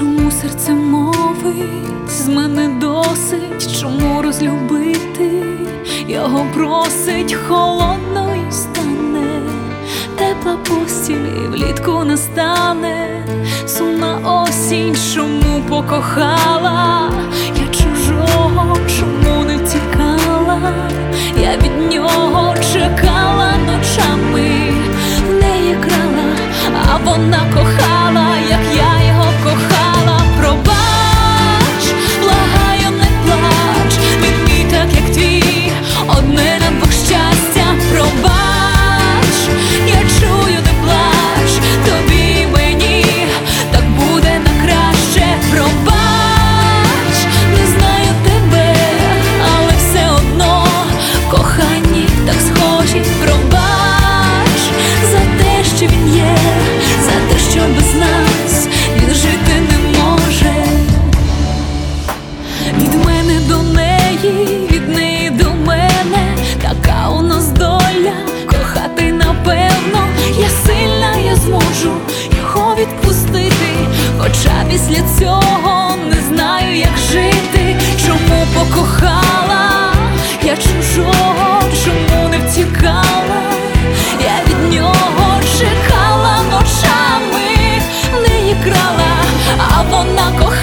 Чому серце мовить, з мене досить, чому розлюбити? Його просить, холодною стане, тепла постіль і влітку настане. Сумна осінь, чому покохала я чужого, чому не втікала? Я від нього чекала ночами, в неї крала, а вона кохала, як я його кохала. Пробач, благаю, не плач, він мій так, як твій, одне на двох щастя. Пробач, я чую, не плач, тобі і мені так буде на краще. Пробач, не знаю тебе, але все одно в коханні так схожі. Пробач за те, що він є, за те, що без нас він жити не може. Від мене до неї, від неї до мене, така у нас доля, кохати напевно. Я сильна, я зможу його відпустити, хоча після цього не знаю, як жити. Чому покохала я чужого, чому не втікала? Я від нього чекала ночами, в неї крала, а вона кохала.